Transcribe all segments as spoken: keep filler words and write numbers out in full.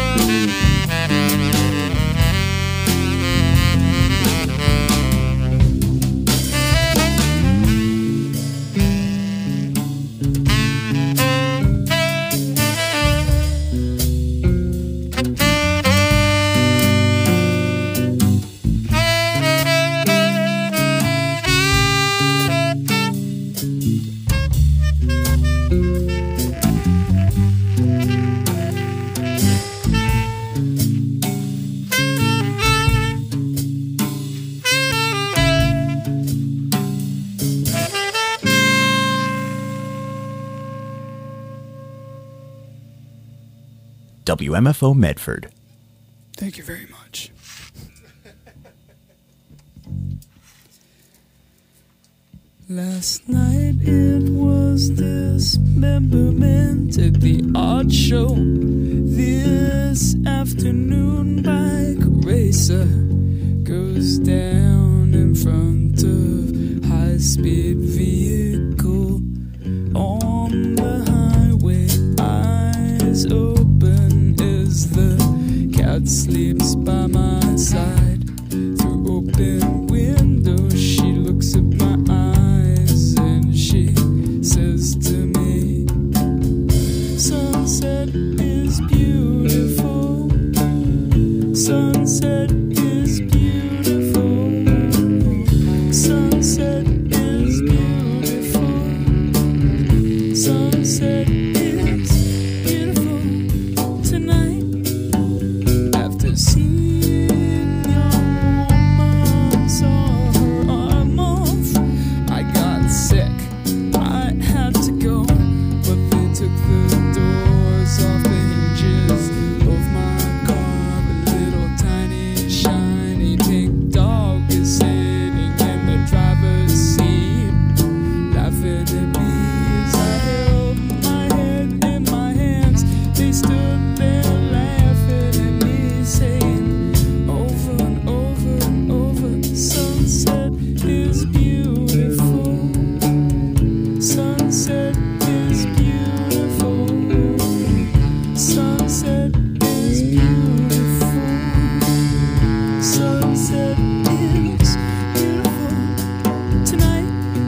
W M F O Medford. Thank you very much. Last night it was dismemberment at the art show. This afternoon bike racer goes down in front of high-speed vehicle on the highway. Eyes open as the cat sleeps by my side. Through open window she looks at my eyes and she says to me, sunset is beautiful, sunset is beautiful, sunset is beautiful, sunset is beautiful tonight. After seeing your woman saw her arm off, I got sick, I had to go, but they took the doors off the hinges of my car. A little tiny shiny pink dog is sitting in the driver's seat, laughing at me as I held my head in my hands. They stood there laughing at me, saying over and over and over, sunset is beautiful, sunset is beautiful, sunset is beautiful, sunset is beautiful tonight.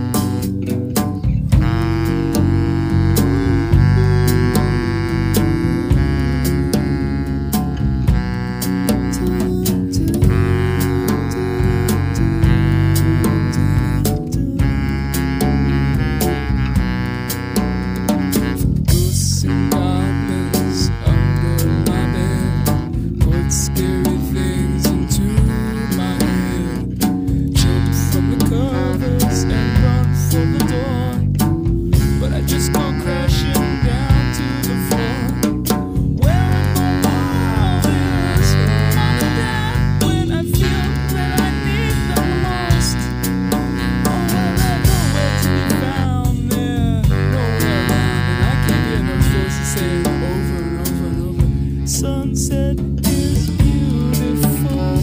Ghosts and goblins under my bed put scary things into my head. Jump from the covers and run for the door, but I just go crashing down to the floor. Where are my lovers, mom and dad, when I feel that I need them most? Oh, they're nowhere to be found, they're nowhere around, and I can't hear those voices saying over and over and over, sunset is beautiful,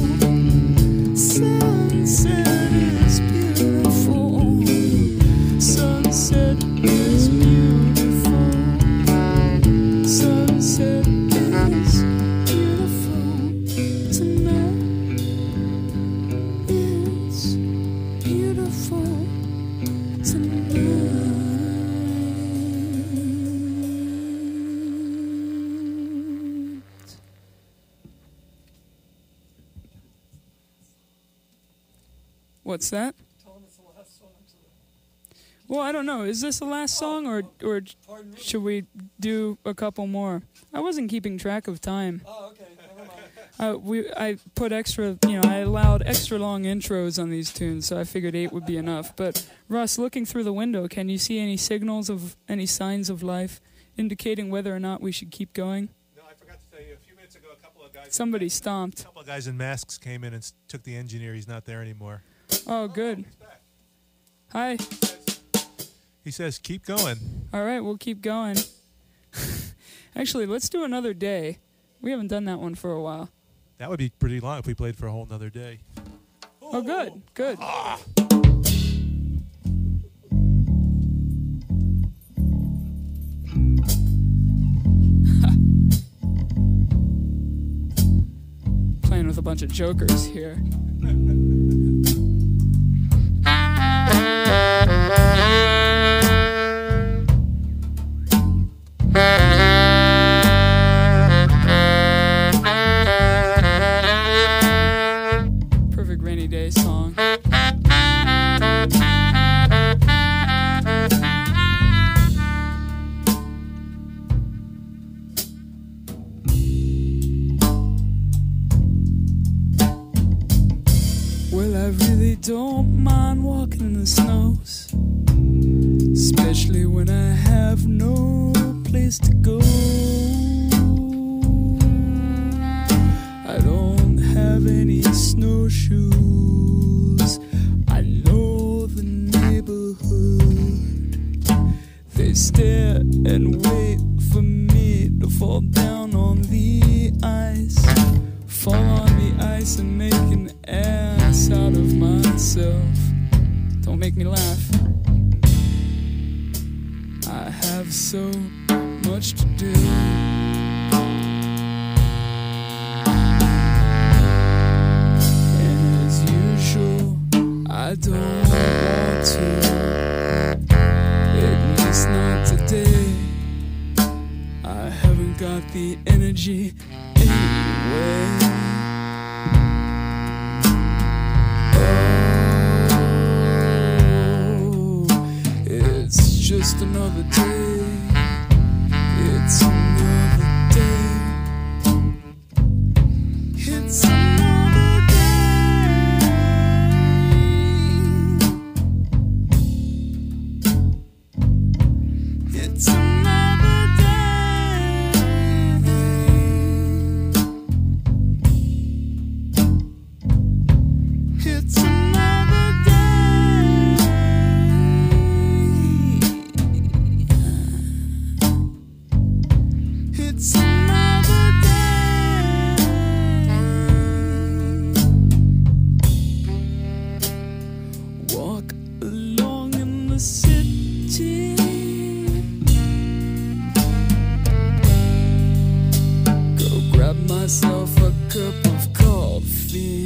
sunset is beautiful, sunset is beautiful, sunset is beautiful tonight. It's beautiful tonight. What's that? Well, I don't know. Is this the last song, or or should we do a couple more? I wasn't keeping track of time. Oh, okay. Never mind. Uh, we I put extra, you know, I allowed extra long intros on these tunes, so I figured eight would be enough. But Russ, looking through the window, can you see any signals of any signs of life indicating whether or not we should keep going? No, I forgot to tell you. A few minutes ago, a couple of guys. Somebody A stomped. couple of guys in masks came in and s- took the engineer. He's not there anymore. Oh, good. Hi. He says, "Keep going." All right, we'll keep going. Actually, let's do another day. We haven't done that one for a while. That would be pretty long if we played for a whole nother day. Oh, good, good. playing with a bunch of jokers here. Perfect rainy day song. Well, I really don't mind walking in the snows, especially when I have no place to go. I don't have any snowshoes. I know the neighborhood. They stare and wait for me to fall down on the ice, fall on the ice and make an ass out of myself. Don't make me laugh. I have so much to do. And as usual, I don't want to. At least not today. I haven't got the energy anyway. It's just another day. It's another day. It's another day. It's another day. It's another day. It's another day. Walk along in the city. Go grab myself a cup of coffee.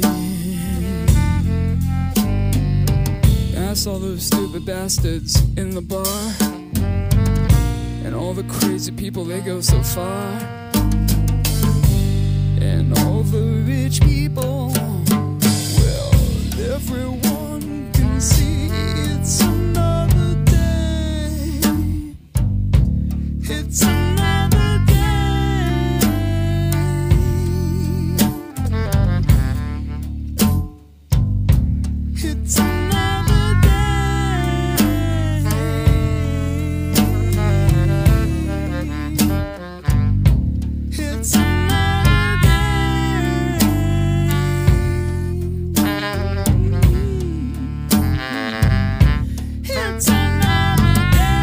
Ask all those stupid bastards in the bar. And all the crazy people, they go so far. And all the rich people, well, everyone can see it's another day. It's another day. It's another day. It's another day. It's another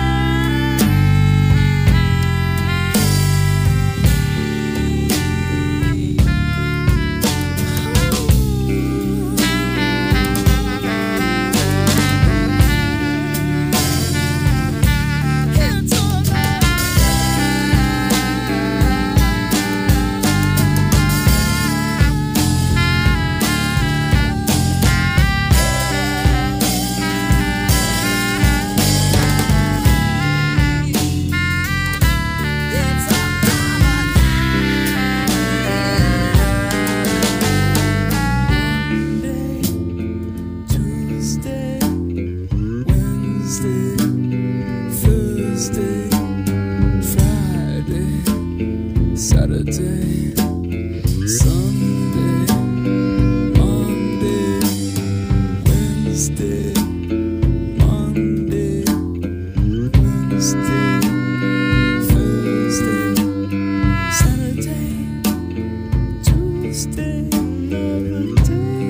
Saturday, Sunday, Monday, Wednesday, Monday, Wednesday, Thursday, Saturday, Tuesday, another day.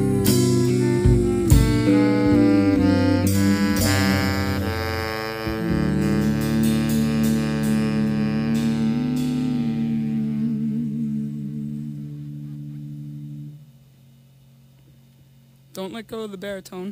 Don't let go of the baritone.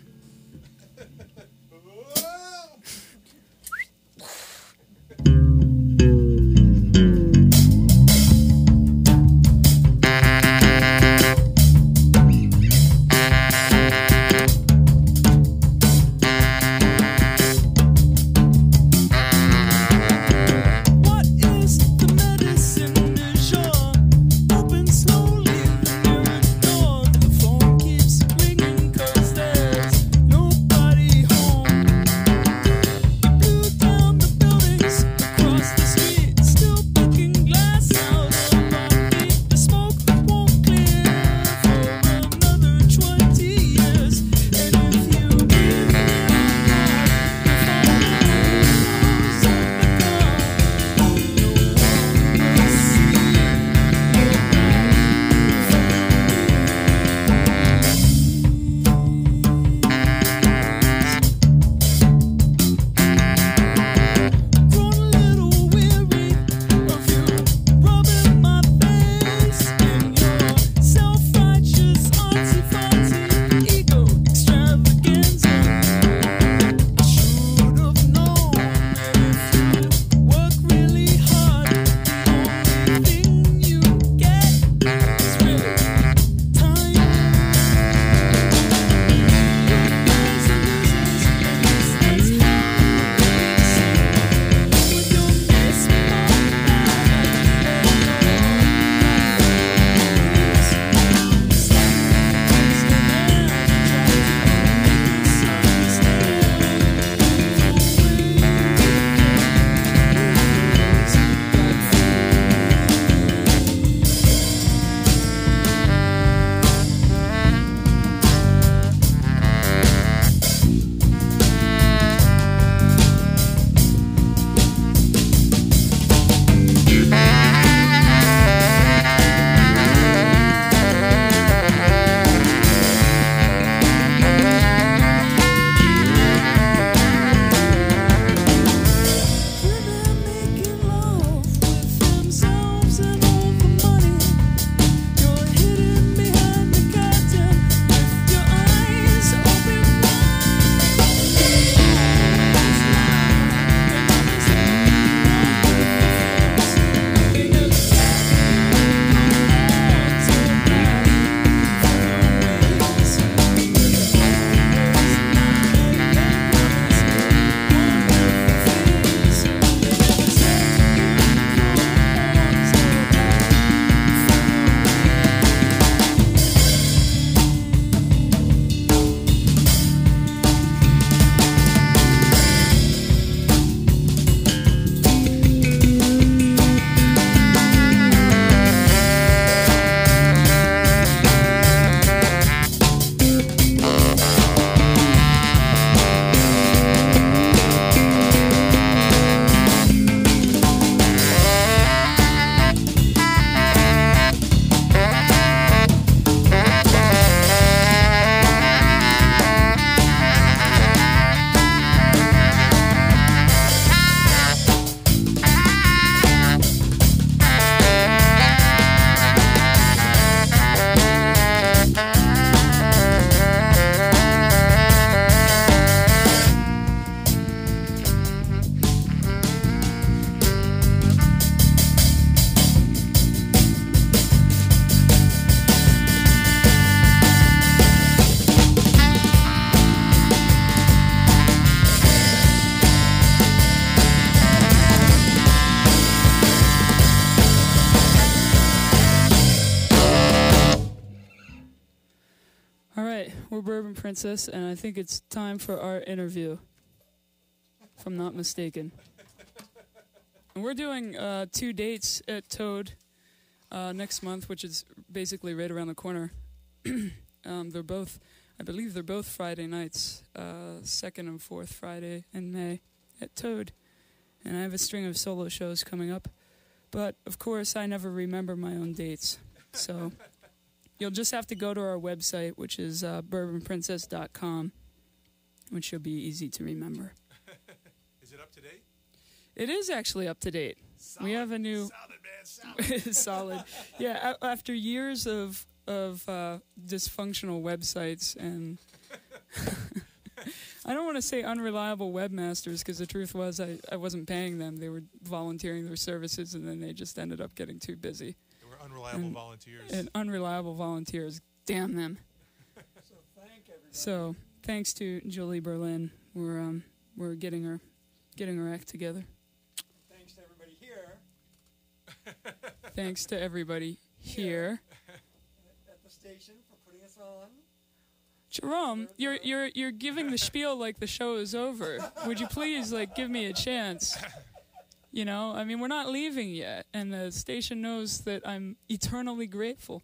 we're Bourbon Princess, and I think it's time for our interview, if I'm not mistaken. And we're doing uh, two dates at Toad uh, next month, which is basically right around the corner. um, they're both, I believe they're both Friday nights, uh, second and fourth Friday in May at Toad. And I have a string of solo shows coming up. But, of course, I never remember my own dates. So you'll just have to go to our website, which is uh, bourbon princess dot com, which will be easy to remember. Is it up to date? It is actually up to date. Solid, we have a new... Solid, man, solid. solid. Yeah, a- after years of, of uh, dysfunctional websites and... I don't want to say unreliable webmasters, because the truth was I, I wasn't paying them. They were volunteering their services, and then they just ended up getting too busy. They were unreliable and, volunteers. And unreliable volunteers. Damn them. So thank everybody. So thanks to Julie Berlin, we're um we're getting her getting her act together. Thanks to everybody here Thanks to everybody here. at the station for putting us on. Jerome, you're you're you're giving the spiel like the show is over. Would you please like give me a chance? You know, I mean, we're not leaving yet, and the station knows that I'm eternally grateful.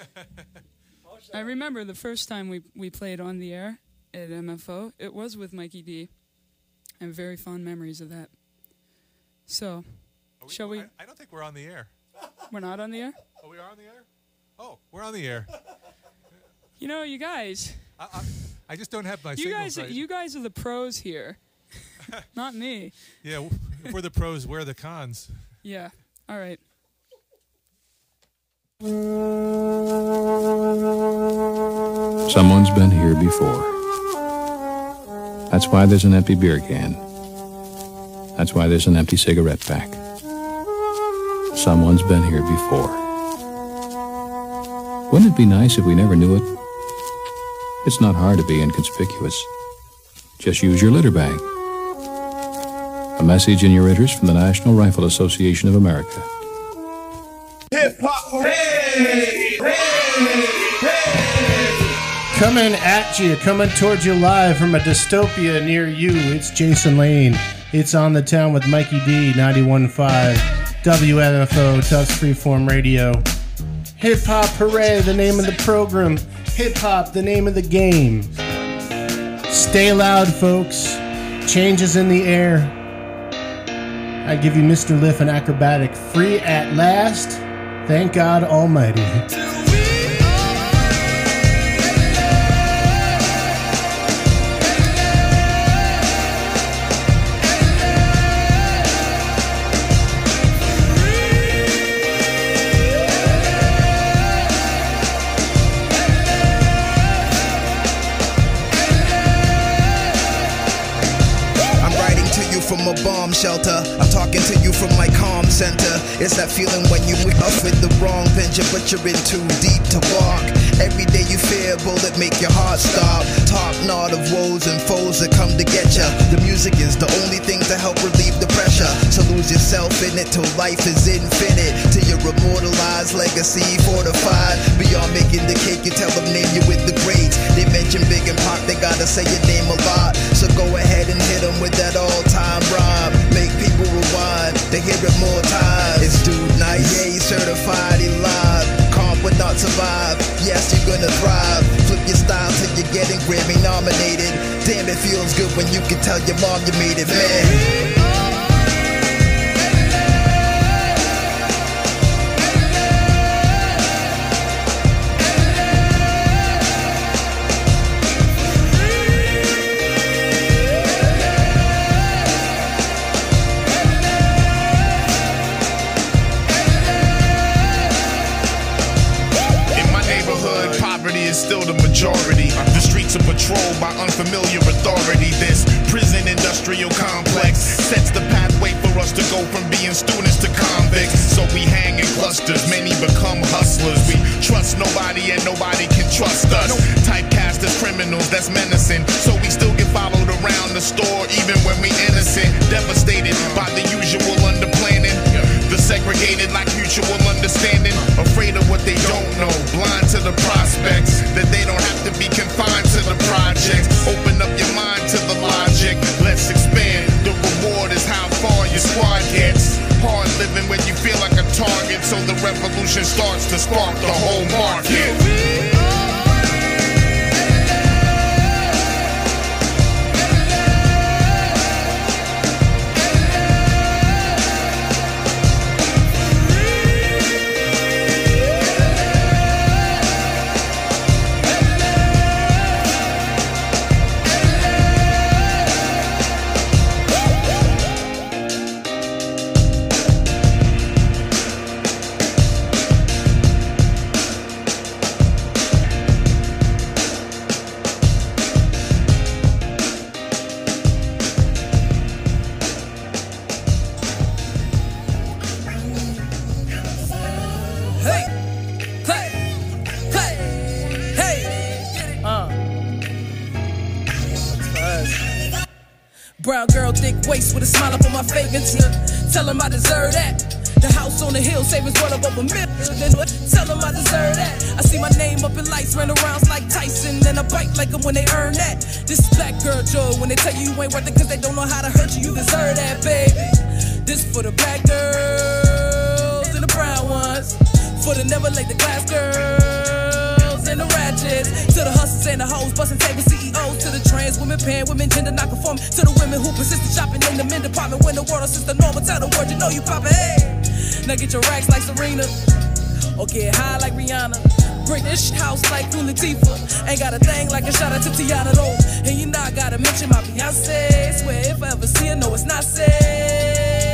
I remember the first time we we played on the air at M F O. It was with Mikey D. I have very fond memories of that. So, Are we, shall we? I, I don't think we're on the air. We're not on the air? Oh, we are on the air? Oh, we're on the air. You know, you guys. I, I, I just don't have my You signals guys, right. you guys are the pros here, not me. Yeah, w- if we're the pros, we're the cons. Yeah. All right. Someone's been here before. That's why there's an empty beer can. That's why there's an empty cigarette pack. Someone's been here before. Wouldn't it be nice if we never knew it? It's not hard to be inconspicuous. Just use your litter bag. A message in your interest from the National Rifle Association of America. Hip-hop, hey, hey, hey. Coming at you, coming towards you live from a dystopia near you. It's Jason Lane. It's On the Town with Mikey D, ninety-one point five, W M F O, Tufts Freeform Radio. Hip-hop, hooray, the name of the program. Hip-hop, the name of the game. Stay loud, folks. Changes in the air. I give you Mister Liff and Acrobatic free at last. Thank God Almighty. From a bomb shelter, I'm talking to you from my calm center. It's that feeling when you wake up with the wrong venture, but you're in too deep to walk. Every day you fear a bullet make your heart stop. Talk not of woes and foes that come to get ya. The music is the only thing to help relieve the pressure. So lose yourself in it till life is infinite, till you're immortalized, legacy fortified. Beyond making the cake, you tell them name you with the greats. They mention Big and Pac, they gotta say your name a lot. So go ahead and hit them with that all-time rhyme. Make people rewind, they hear it more times. It's Dude Nice, yeah, he's certified, he live. Calm would not survive, yes, you're gonna thrive. Flip your style till you're getting Grammy nominated. Damn, it feels good when you can tell your mom you made it, man. Is still the majority. The streets are patrolled by unfamiliar authority. This prison industrial complex sets the pathway for us to go from being students to convicts. So we hang in clusters, many become hustlers. We trust nobody and nobody can trust us. Typecast as criminals, that's menacing. So we still get followed around the store even when we innocent. Devastated by the usual underplanning. The segregated like mutual understanding. Afraid of what they don't know, blind to the prospects, that they don't have to be confined to revolution starts to spark the whole market. Brown girl, thick waist with a smile up on my face. Tell him I deserve that. The house on the hill, savings well above a million. Tell him I deserve that. I see my name up in lights, run around like Tyson, and I bite like them when they earn that. This is black girl Joe, when they tell you you ain't worth it cause they don't know how to hurt you, you deserve that, baby. This for the black girls and the brown ones, for the never like the glass girls and the ratchets, to the hustlers and the hoes, busting tables, C E Os, to the trans women, pan women, gender not conforming, to the women who persist in shopping in the men department when the world is just the normal. Tell the word, you know you poppin', hey. Now get your racks like Serena, or get high like Rihanna. Bring this house like Queen Latifah. Ain't got a thing like a shout out to Tiana though. And you know I gotta mention my Beyonce. Swear if I ever see her, no it's not safe.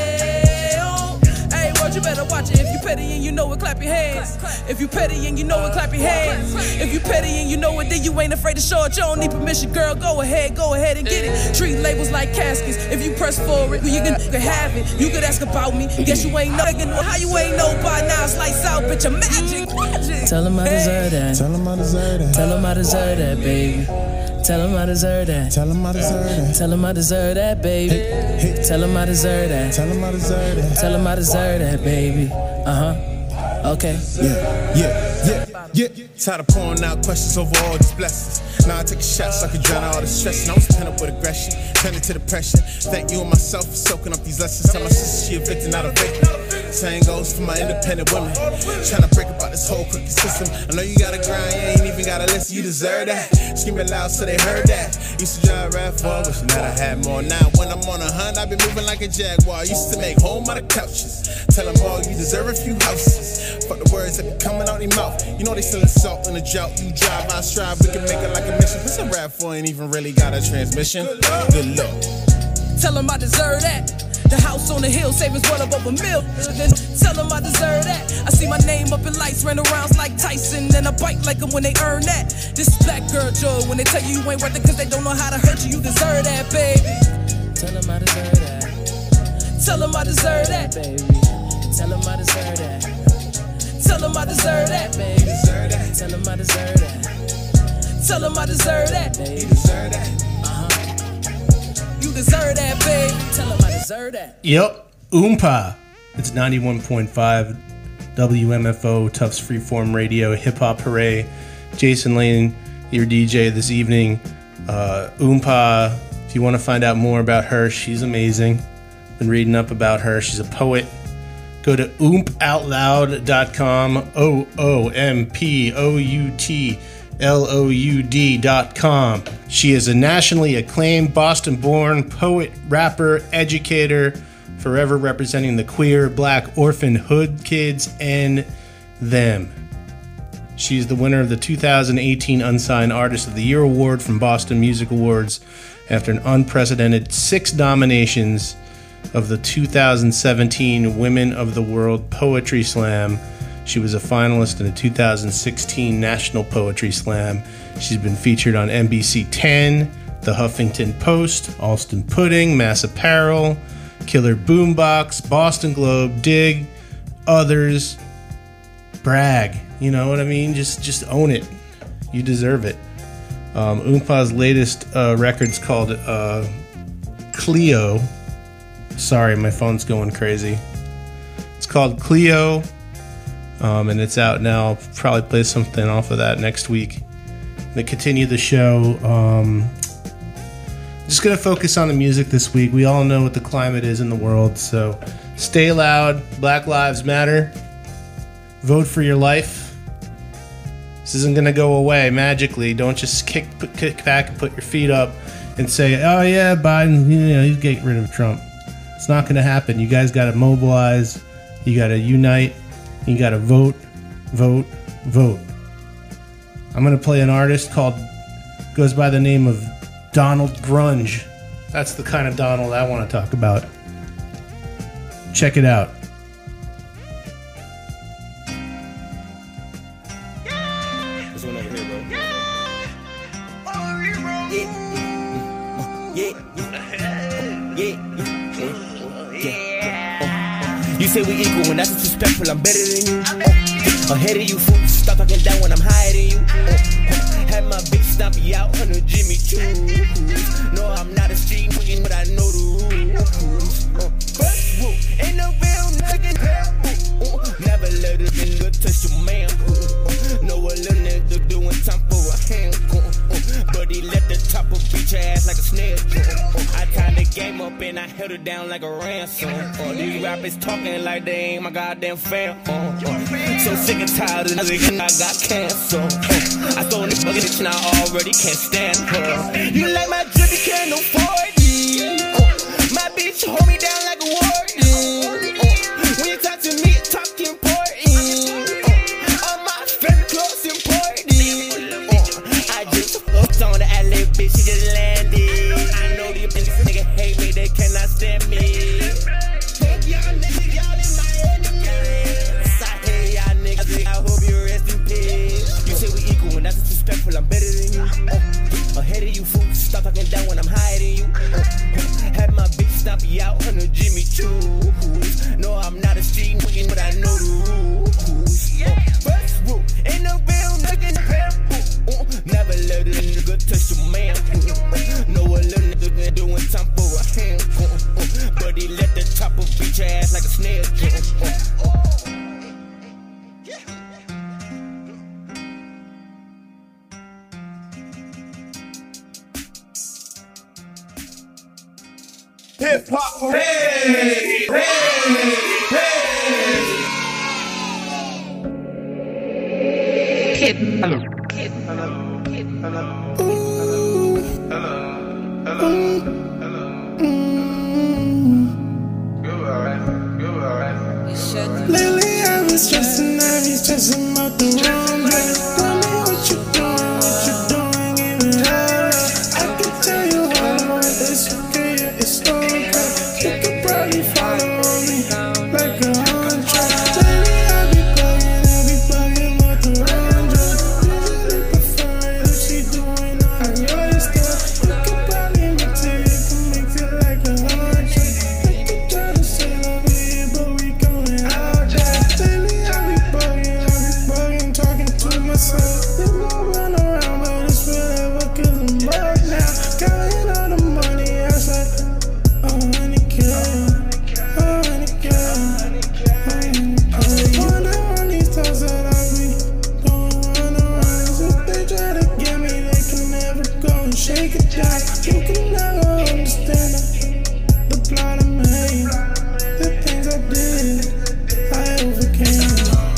You better watch it. If you petty and you know it, clap your hands. If you petty and you know it, clap your hands. If you petty and you know it, then you ain't afraid to show it. You don't need permission, girl. Go ahead, go ahead and get it. Treat labels like caskets. If you press for it, you can have it. You could ask about me. Guess you ain't know how you ain't know by now. It's lights out, bitch. I'm magic. magic. Tell him I deserve that. Tell him I deserve that. Tell him I deserve that, baby. Tell him I deserve that. Tell him I deserve that. Tell him I deserve that, baby. Hey, hey. Tell him I deserve that. Tell him I deserve that. Tell him I deserve that, baby. Uh huh. Okay. Yeah, yeah, yeah, yeah. Tired of pouring out questions over all these blessings. Now I take a shot so I can drown out all the stress. And I was pent up with aggression, turned it to depression. Thank you and myself for soaking up these lessons. Tell my sister she a victim, not a victim. Same goes for my independent women. Trying to break about this whole crooked system. I know you gotta grind, you ain't even gotta listen. You deserve that. Scream it loud so they heard that. Used to drive rap for, wishing that I had more. Now when I'm on a hunt, I been moving like a jaguar. Used to make home out of couches. Tell them all you deserve a few houses. Fuck the words that be coming out your mouth. You know they selling salt in a drought. You drive, I strive, we can make it like a mission. What's a rap for? Ain't even really got a transmission. Good luck. Tell them I deserve that. The house on the hill, savings well above a mill. Tell them I deserve that. I see my name up in lights, run around like Tyson, and I bite like them when they earn that. This is black girl Joe, when they tell you you ain't worth it cause they don't know how to hurt you, you deserve that, baby. Tell them I deserve that. Tell them I deserve that, baby. Tell them I deserve that. Tell them I deserve that, baby. Tell them I deserve that. Tell them I deserve that, baby. You deserve that. You deserve that, babe. Tell him I deserve that. Yep, Oompa. It's ninety-one point five W M F O, Tufts Freeform Radio, Hip Hop Hooray. Jason Lane, your D J this evening. Uh, Oompa, if you want to find out more about her, she's amazing. Been reading up about her. She's a poet. Go to oomp out loud dot com, O O M P O U T L O U D dot com. She is a nationally acclaimed Boston-born poet, rapper, educator, forever representing the queer, black, orphan, hood kids and them. She's the winner of the two thousand eighteen Unsigned Artist of the Year Award from Boston Music Awards after an unprecedented six nominations of the two thousand seventeen Women of the World Poetry Slam. She was a finalist in the two thousand sixteen National Poetry Slam. She's been featured on N B C ten, The Huffington Post, Alston Pudding, Mass Apparel, Killer Boombox, Boston Globe, Dig, others. Brag, you know what I mean? Just just own it. You deserve it. Um, Oompa's latest uh, record's called uh, Cleo. Sorry, my phone's going crazy. It's called Cleo. Um, and it's out now. I'll probably play something off of that next week. To continue the show, um, just going to focus on the music this week. We all know what the climate is in the world, so stay loud. Black Lives Matter. Vote for your life. This isn't going to go away magically. Don't just kick, put, kick back and put your feet up and say, oh yeah, Biden, you know, he's getting rid of Trump. It's not going to happen. You guys got to mobilize. You got to unite. You got to vote, vote, vote. I'm going to play an artist called, goes by the name of Donald Grunge. That's the kind of Donald I want to talk about. Check it out. This one over here, bro. Yeah. Yeah. Yeah. You say we equal when that's disrespectful. I'm better than you. Uh, ahead of you, fool. Stop talking down when I'm higher than you. Uh, had my bitch stomp me out on the Jimmy Choo. No, I'm not a street queen, but I know the rules. Uh, first rule, ain't no real nigga. Uh, never let a nigga touch your man. Uh, know a little nigga doing time for a hand. Uh, uh, but he let the topper beat your ass like a snare. Uh, uh, I tied the game up and I held it down like a ransom. Uh, these rappers talking like they ain't my goddamn fam. Uh, uh, so sick and tired of niggas, I got cancer. Uh, I throw this fucking bitch and I already can't stand her. You like my drip, you can't afford it. Uh, my bitch hold me down like a warden. Uh, when you talk to me, talk important. Uh, all my friends close important. Uh, I just fucked on the alley, bitch, she just landed. I know these niggas hate me, they cannot stand me. Fuck y'all niggas, y'all in my enemies. I hate y'all niggas, I hope you rest in peace. You say we equal when that's disrespectful, I'm better than you. Uh, ahead of you, fool, stop talking down when I'm higher than you. Uh, uh, had my bitch stomp me out on the Jimmy Choo. No, I'm not a street queen, but I know the rules. Uh, first rule, ain't no real nigga. Uh, never let a nigga touch your man. Uh, know a little nigga doing time for a hand. Uh, uh, but he let the topper beat your ass like a snare. Uh, uh, Hip hop, hey, hey, hey. Kid, hello, kid, hello, kid, hello. Ooh, hello, hello, hello, hello. Go alright, go alright. Lately I've been stressing, I've been stressing about the wrong way. Tell me what you doing, what you doing, give it all. I can tell you all, it's okay, it's okay. You could probably follow me like a hundred. Lately I be bugging, I be bugging about the wrong drug. Usually prefer it if she doing all the other stuff. You could probably mix it, you can mix it like a hundred. I could try to say love it, but we going out there. Lately I be bugging, I be bugging, talking to myself. There's more run around, but it's forever cause I'm broke now. Counting all the money, I said, oh, honey, kill, oh, honey, kill, oh, honey, kill. Wonder on these times that I be going on around. If they try to get me, they can never go and shake it down. You can never understand the, the plot I made, the things I did, I overcame.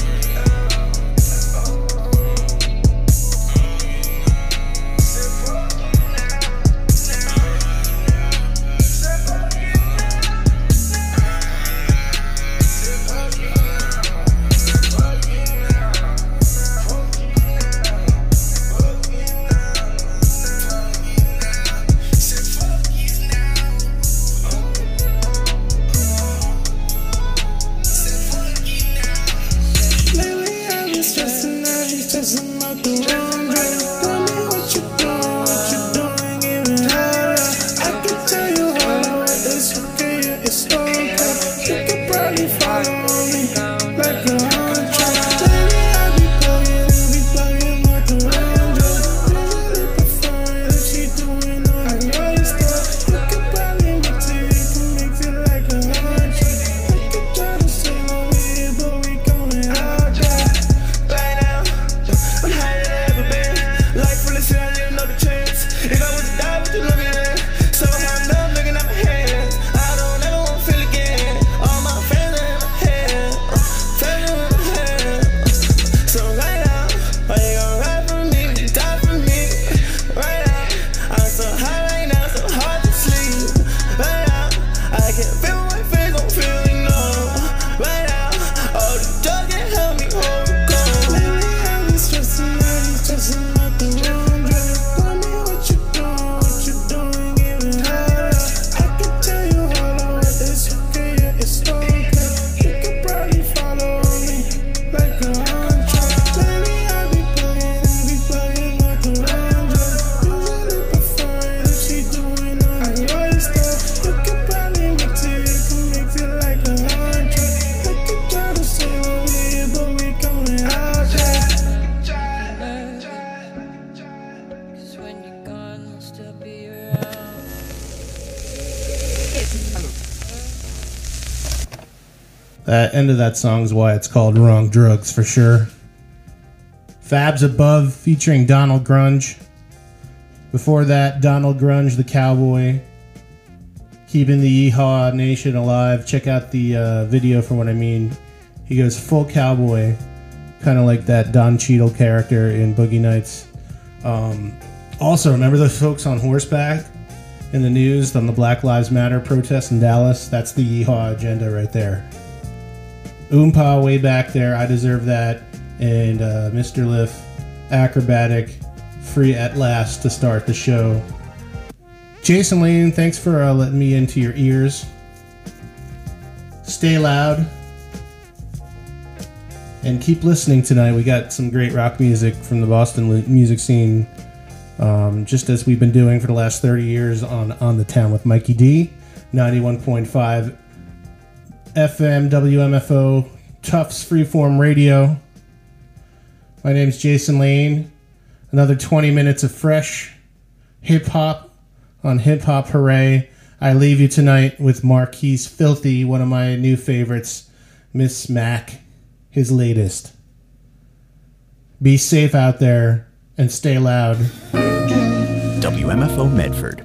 Lately I've been stressing, I've been stressing about the wrong drug. Tell me what you doing, what you doing, give it all. I can tell you all, it's okay, it's okay. You could probably follow me like a hundred. Lately I be bugging, I be bugging about the wrong drug. Usually prefer it if she doing all the other stuff. You could probably mix it, you can mix it like a hundred. I could try to say love it, but we going out there. That end of that song is why it's called Wrong Drugs for sure. Fabs Above featuring Donald Grunge. Before that, Donald Grunge, the Cowboy, keeping the Yeehaw Nation alive. Check out the uh, video for what I mean. He goes full cowboy, kind of like that Don Cheadle character in Boogie Nights. Um, also, remember those folks on horseback in the news on the Black Lives Matter protests in Dallas? That's the Yeehaw agenda right there. Oompa way back there, I Deserve That, and uh, Mister Liff, Acrobatic, free at last to start the show. Jason Lane, thanks for uh, letting me into your ears. Stay loud. And keep listening tonight. We got some great rock music from the Boston music scene, um, just as we've been doing for the last thirty years on, on the Town with Mikey D. ninety-one point five F M W M F O, Tufts Freeform Radio. My name's Jason Lane. Another twenty minutes of fresh hip-hop on Hip Hop Hooray. I leave you tonight with Marquise Filthy, one of my new favorites, Miss Mac, his latest. Be safe out there and stay loud. W M F O Medford.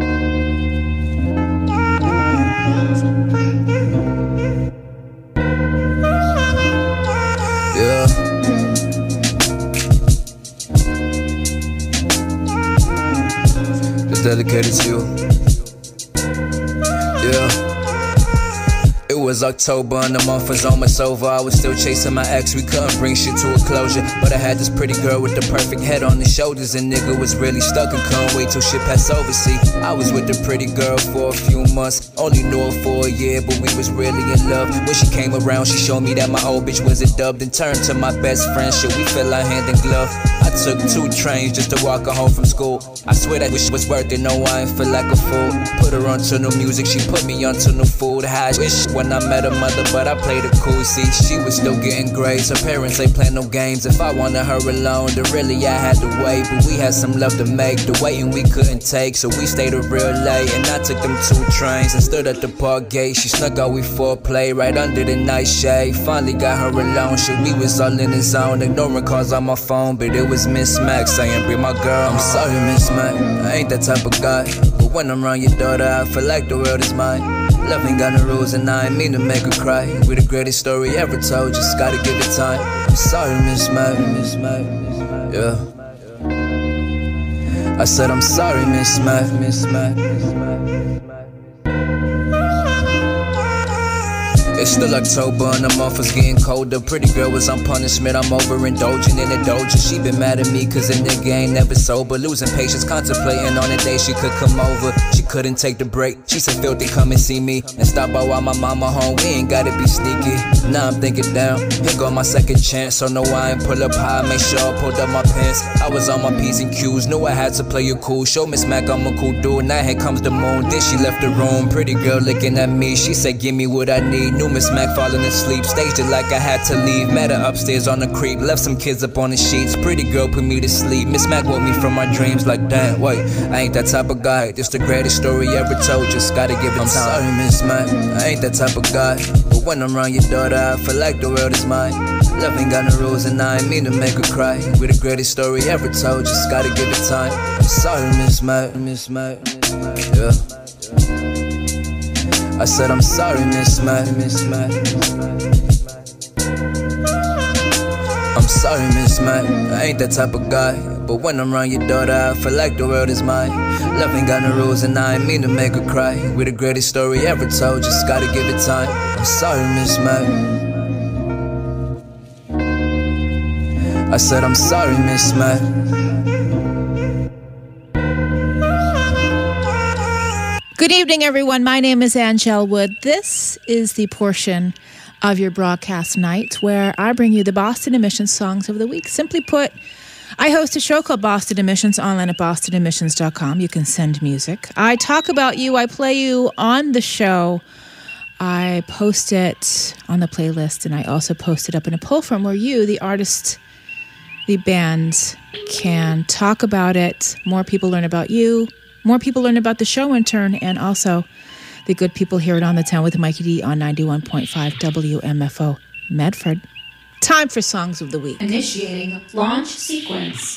Yeah. Just dedicated to you. Yeah. It was October and the month was almost over. I was still chasing my ex, we couldn't bring shit to a closure. But I had this pretty girl with the perfect head on his shoulders. And nigga was really stuck and couldn't wait till shit passed over. See, I was with the pretty girl for a few months, only knew her for a year, but we was really in love. When she came around, she showed me that my old bitch was a dub. Then turned to my best friend, shit, we fell like hand in glove. I took two trains just to walk her home from school. I swear that wish was worth it, no I ain't feel like a fool. Put her onto new music, she put me onto new food. I wish when I met her mother, but I played it cool. See, she was still getting grades, her parents ain't playing no games. If I wanted her alone, then really I had to wait. But we had some love to make, the waiting we couldn't take. So we stayed up real late, and I took them two trains and stood at the park gate. She snuck out, we foreplay right under the night shade. Finally got her alone, shit, we was all in the zone. Ignoring calls on my phone, but it was Miss Mac saying, bring my girl. I'm sorry, Miss Mac, I ain't that type of guy. But when I'm around your daughter, I feel like the world is mine. Love ain't got no rules and I ain't mean to make her cry. We the greatest story ever told, just gotta give it time. I'm sorry, Miss Mac, Miss Mac, yeah. I said I'm sorry, Miss Mac, Miss Mac, Miss Mac. It's still October and the month was getting colder. Pretty girl was on punishment, I'm overindulging in a doja. She been mad at me cause the nigga ain't never sober. Losing patience, contemplating on a day she could come over. She couldn't take the break, she said Filthy come and see me and stop by while my mama home, we ain't gotta be sneaky. Now I'm thinking down, here go my second chance. So no I ain't pull up high, make sure I pulled up my pants. I was on my P's and Q's, knew I had to play it cool. Show Miss Mac I'm a cool dude, now here comes the moon. Then she left the room, pretty girl looking at me. She said give me what I need, knew Miss Mac falling asleep, staged it like I had to leave. Met her upstairs on the creek, left some kids up on the sheets. Pretty girl put me to sleep, Miss Mac woke me from my dreams like damn, wait, I ain't that type of guy. This the greatest story ever told, just gotta give it time. I'm sorry, Miss Mac, I ain't that type of guy. But when I'm around your daughter, I feel like the world is mine. Love ain't got no rules and I ain't mean to make her cry. We the greatest story ever told, just gotta give it time. I'm sorry, Miss Mac, Miss Mac, yeah. I said I'm sorry, Miss Mac, Miss Mac. I'm sorry, Miss Mac, I ain't that type of guy. But when I'm around your daughter, I feel like the world is mine. Love ain't got no rules and I ain't mean to make her cry. We the greatest story ever told, just gotta give it time. I'm sorry, Miss Mac. I said I'm sorry, Miss Mac. Good evening, everyone. My name is Angel Wood. This is the portion of your broadcast night where I bring you the Boston Emissions Songs of the Week. Simply put, I host a show called Boston Emissions online at boston emissions dot com. You can send music. I talk about you. I play you on the show. I post it on the playlist, and I also post it up in a poll form where you, the artist, the band, can talk about it. More people learn about you. More people learn about the show in turn, and also the good people here at On the Town with Mikey D on ninety-one point five W M F O Medford. Time for Songs of the Week. Initiating launch sequence.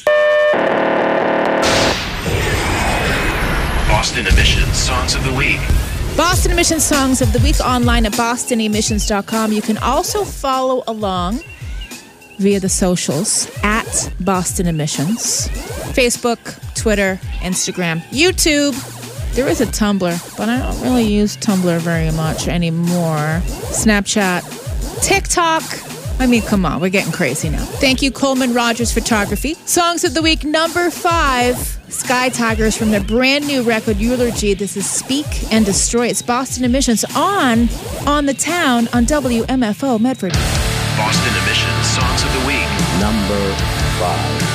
Boston Emissions Songs of the Week. Boston Emissions Songs of the Week online at boston emissions dot com. You can also follow along via the socials at Boston Emissions. Facebook, Twitter, Instagram, YouTube. There is a Tumblr, but I don't really use Tumblr very much anymore. Snapchat, TikTok. I mean, come on, we're getting crazy now. Thank you, Coleman Rogers Photography. Songs of the Week number five, Sky Tigers from their brand new record, Eulogy. This is Speak and Destroy. It's Boston Emissions on On the Town on W M F O Medford. Boston Emissions Songs of the Week. Number five.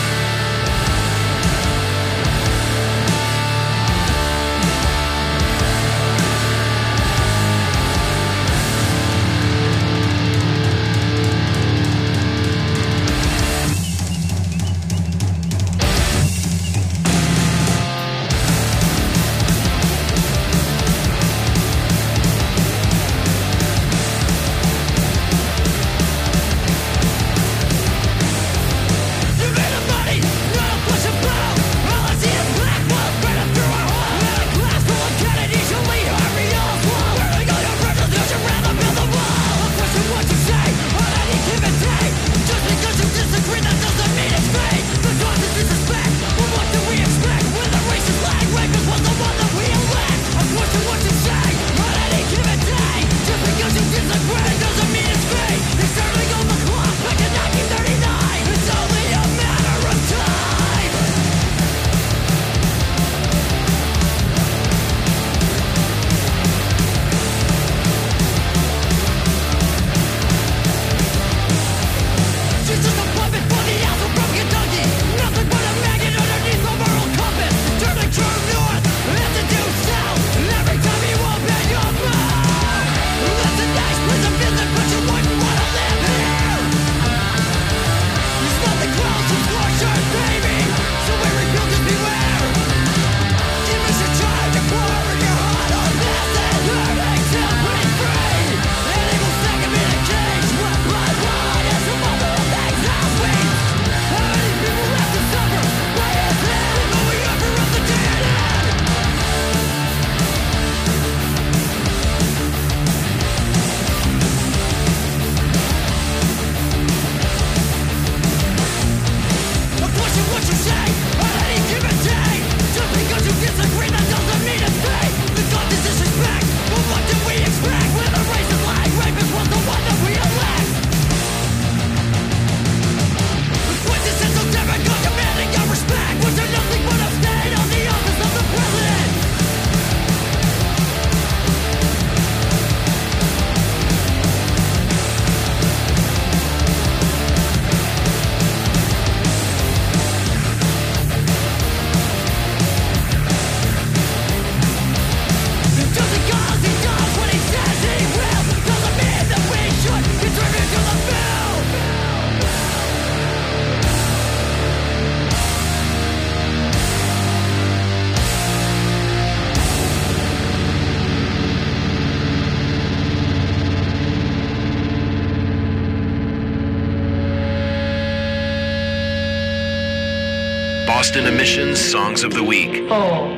Boston Emissions Songs of the Week. Four.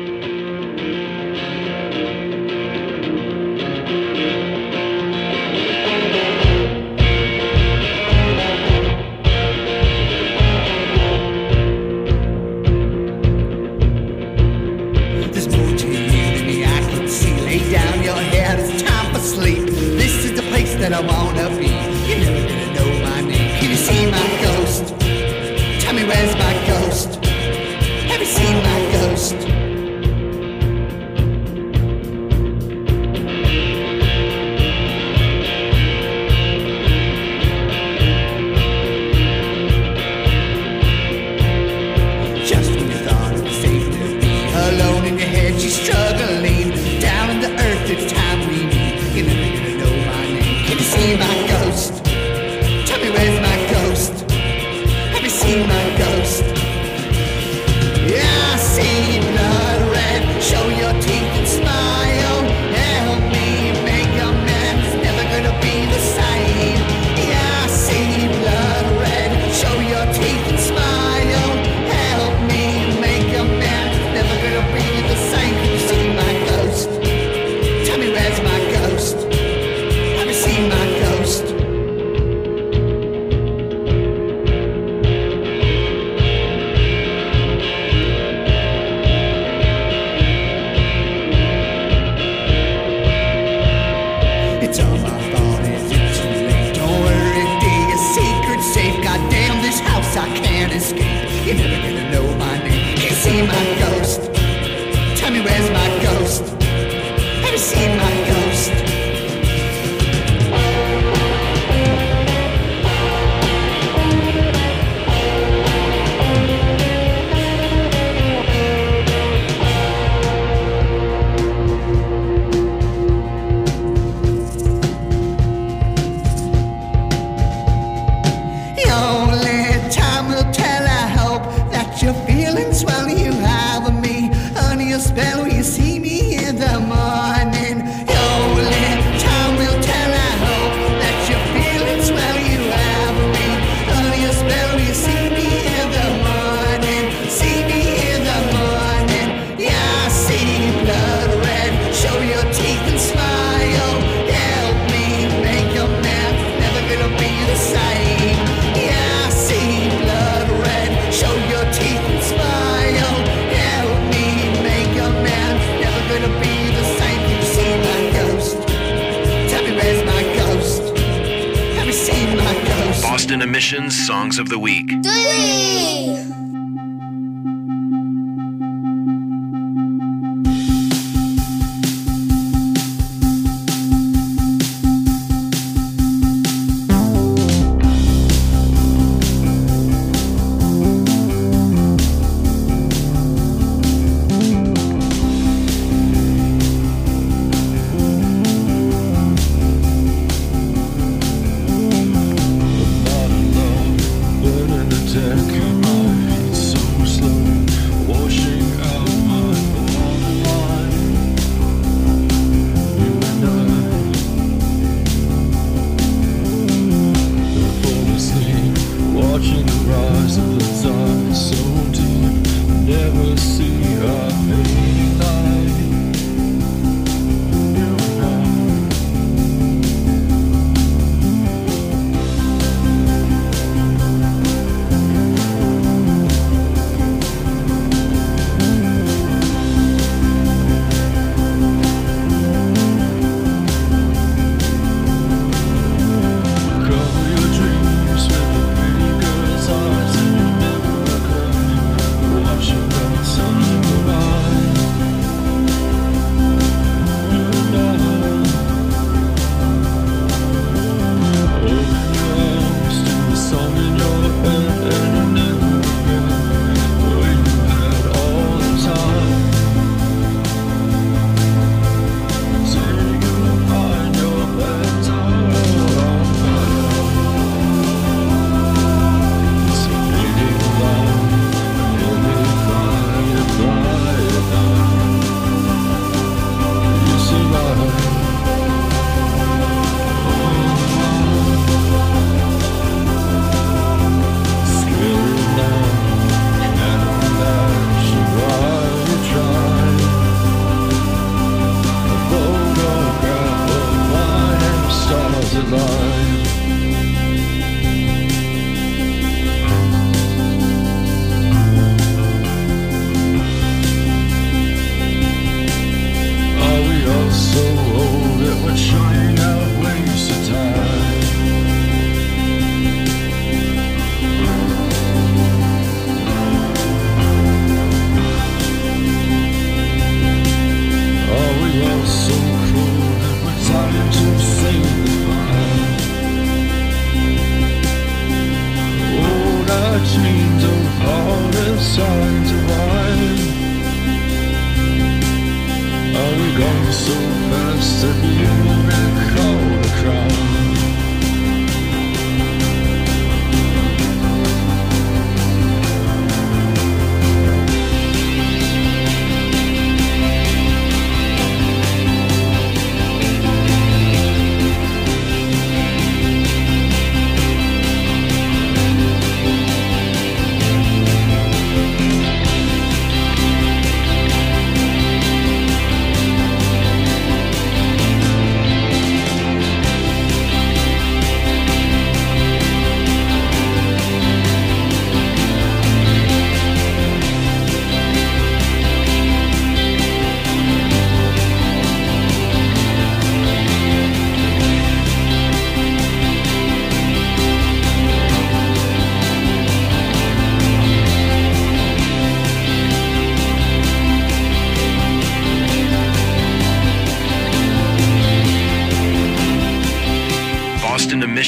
There's more to you than the eye can see. Lay down your head, it's time for sleep. This is the place that I wanna be. You're never gonna know my name. Can you see my ghost? Tell me where's my ghost? Have you seen my ghost? Just when you thought it was safe to be alone in your head, she's struggling. Down in the earth, it's time we meet. You're never gonna know my name. Can you see my ghost? Tell me where's my ghost? Have you seen my ghost? Yeah, I see blood red. Show your teeth and smile. can't escape. You're never gonna know my name. Can you see my ghost? Tell me where's my ghost? Have you seen my ghost? Spell when you see me in the morning. Only time will tell. I hope that you're feeling swell. You have me. Only a spell when you see me in the morning. See me in the morning. Yeah, I see blood red. Show your teeth and smile. Help me make a man. Never gonna be the same. Yeah, I see blood red. Show your teeth and smile. Help me make a man. Never gonna be the same. Have you seen my ghost? Tell me where's my ghost? Have you seen my ghost? Boston Emissions Songs of the Week.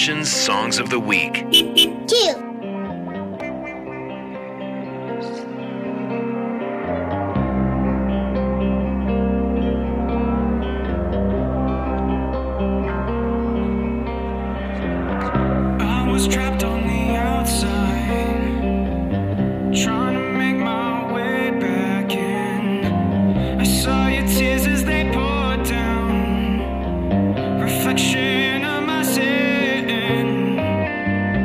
Missions Songs of the Week. Two. I was trapped on the outside, trying to make my way back in. I saw your tears as they poured down, reflection of my sin.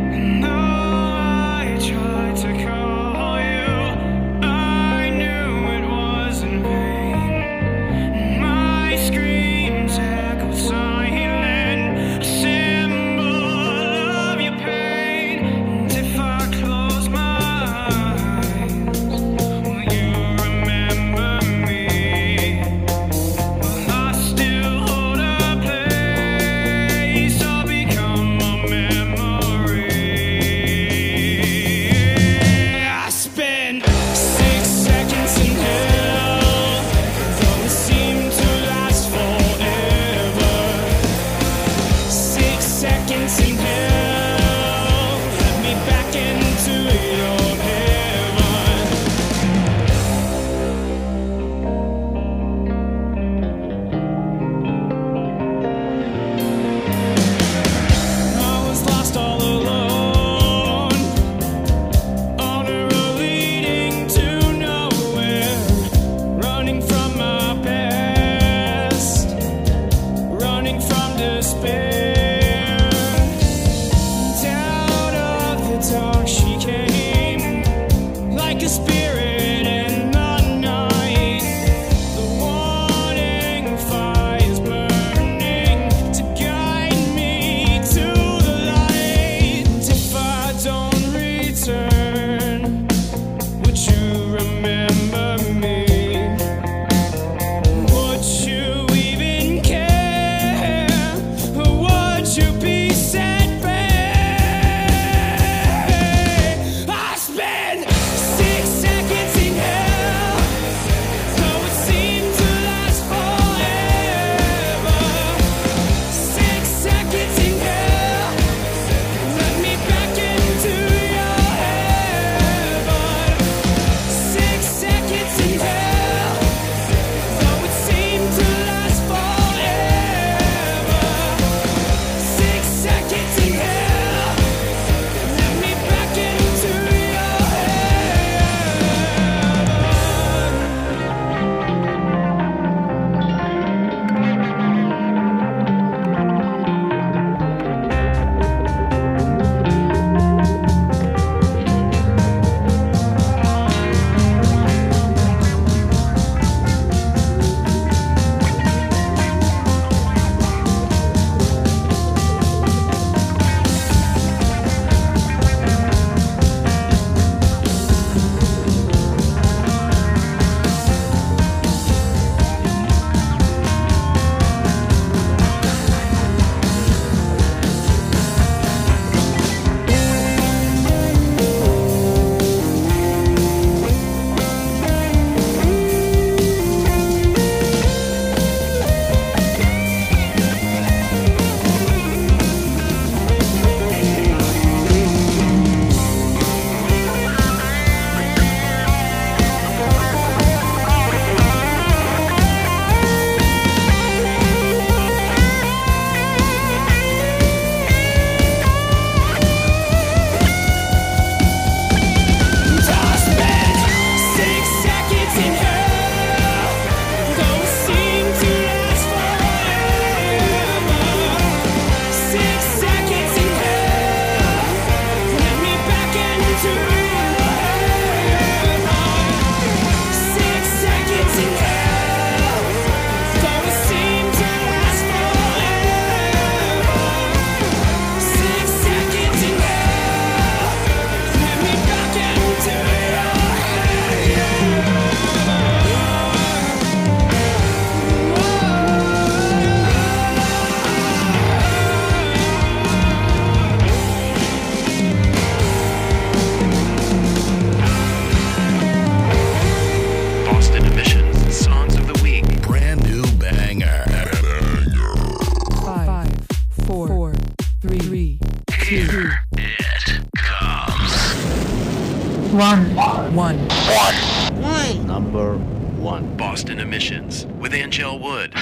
One. One. One. Number one. Boston Emissions with Angel Wood.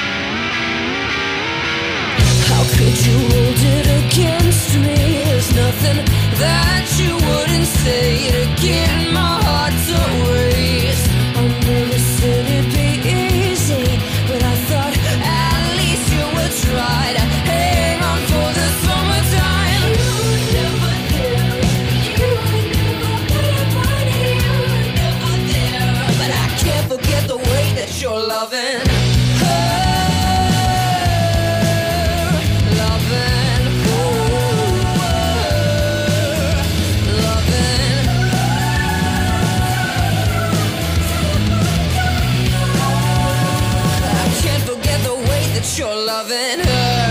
How could you hold it against me? There's nothing that you wouldn't say to get my heart to race. I never said it'd be easy, but I thought at least you would try to hang on for the summertime. You were never there. You were never put up on it. You were never there. But I can't forget the way that you're loving her. You're loving her.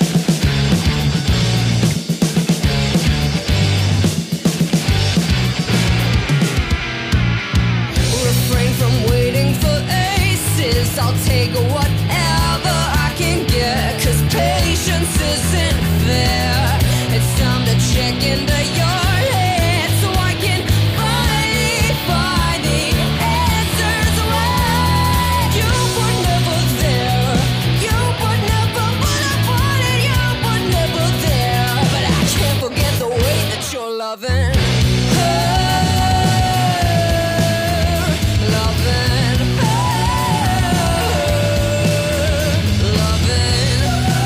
Refrain from waiting for aces. I'll take whatever I can get, 'cause patience isn't fair. It's time to check into your head so I can finally find the answers where you were never there. You were never what I wanted. You were never there. But I can't forget the way that you're loving her. Loving her. Loving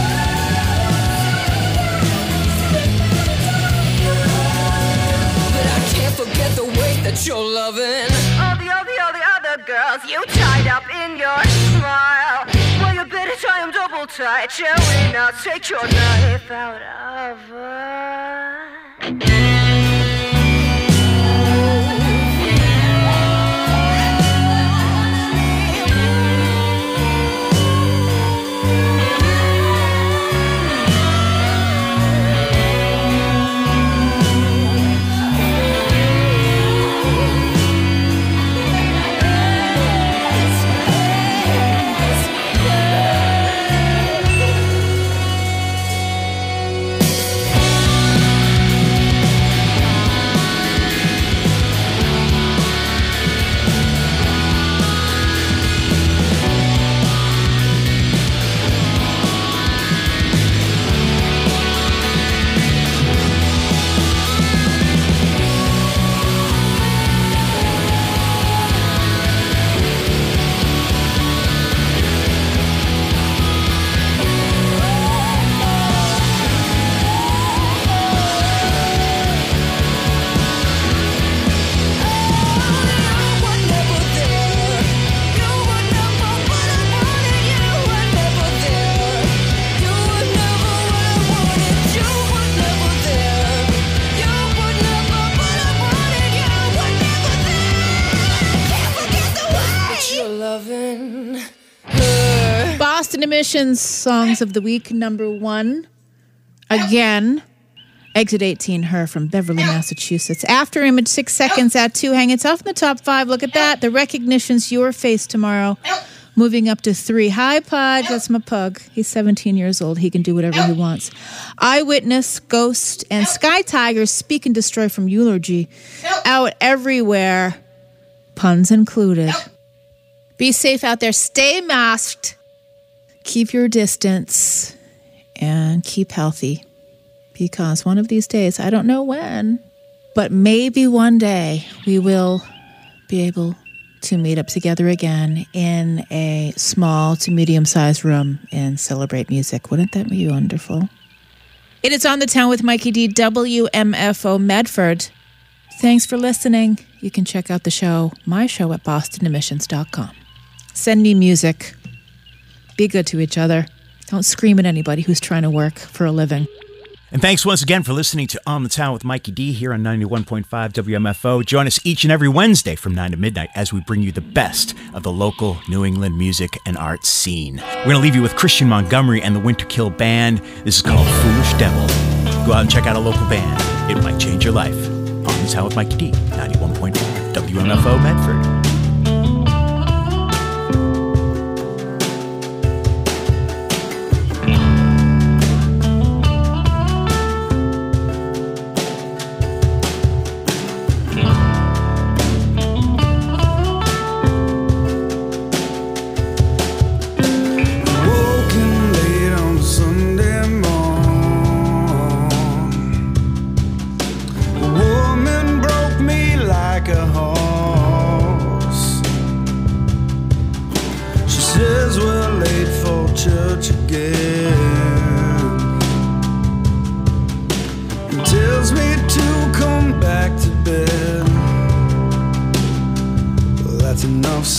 But I can't forget the way that you're loving all the, all the, all the other girls you tied up in your smile. Well, you better tie them double tight, shall we? Now take your knife out of her. Boston Emissions Songs of the Week, number one. Again, Exit eighteen, Her from Beverly, Massachusetts. After Image, six seconds at two. Hang it's off in the top five. Look at that. The Recognition's Your Face tomorrow. Moving up to three. Hi, Pudge. That's my pug. He's seventeen years old. He can do whatever he wants. Eyewitness, Ghost, and Sky Tigers, Speak and Destroy from Eulogy. Out everywhere. Puns included. Be safe out there. Stay masked. Keep your distance. And keep healthy. Because one of these days, I don't know when, but maybe one day we will be able to meet up together again in a small to medium-sized room and celebrate music. Wouldn't that be wonderful? It is On the Town with Mikey D, W M F O Medford. Thanks for listening. You can check out the show, my show, at boston emissions dot com. Send me music. Be good to each other. Don't scream at anybody who's trying to work for a living. And thanks once again for listening to On the Town with Mikey D here on ninety-one point five W M F O. Join us each and every Wednesday from nine to midnight as we bring you the best of the local New England music and art scene. We're going to leave you with Christian Montgomery and the Winterkill Band. This is called Foolish Devil. Go out and check out a local band. It might change your life. On the Town with Mikey D, ninety-one point five W M F O Medford.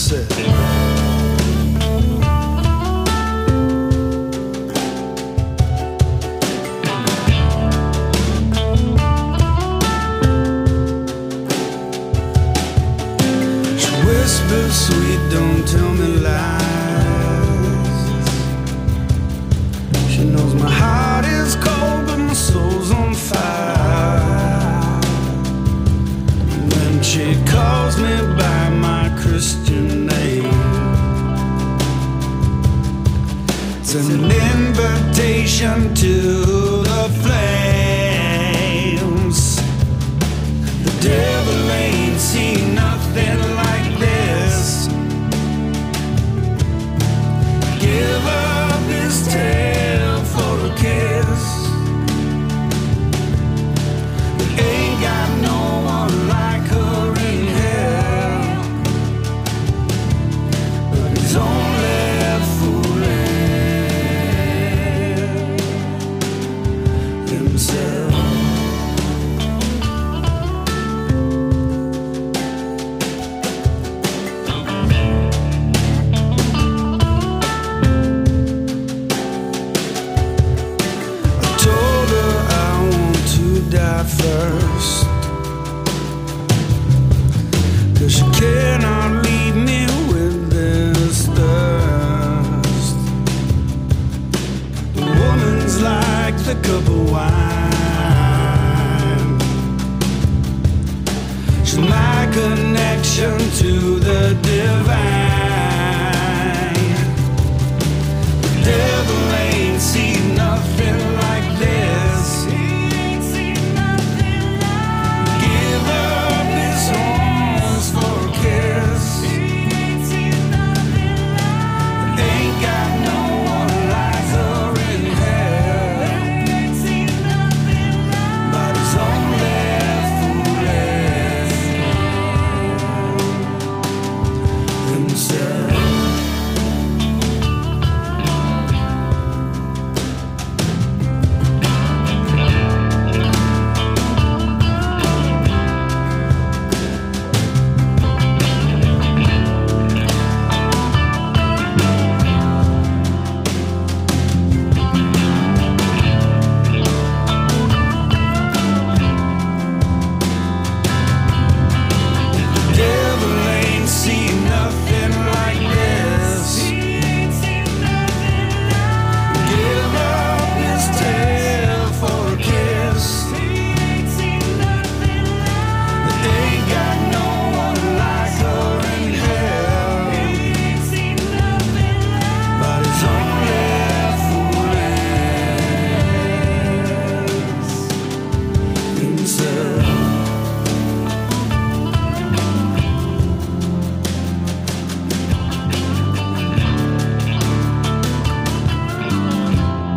said. She whispers, sweet, don't tell me lies. She knows my heart is cold, but my soul's on fire. When she calls me by my Christian name, it's an invitation to the flames. The devil ain't seen nothing like this. Give up his tail for a kiss. But ain't got no one like her in hell. But he's only fooling himself. First, 'cause she cannot leave me with this thirst. The woman's like the cup of wine. She's my connection to the divine. The devil ain't seen nothing like this.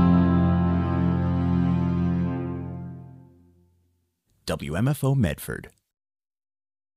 W M F O Medford.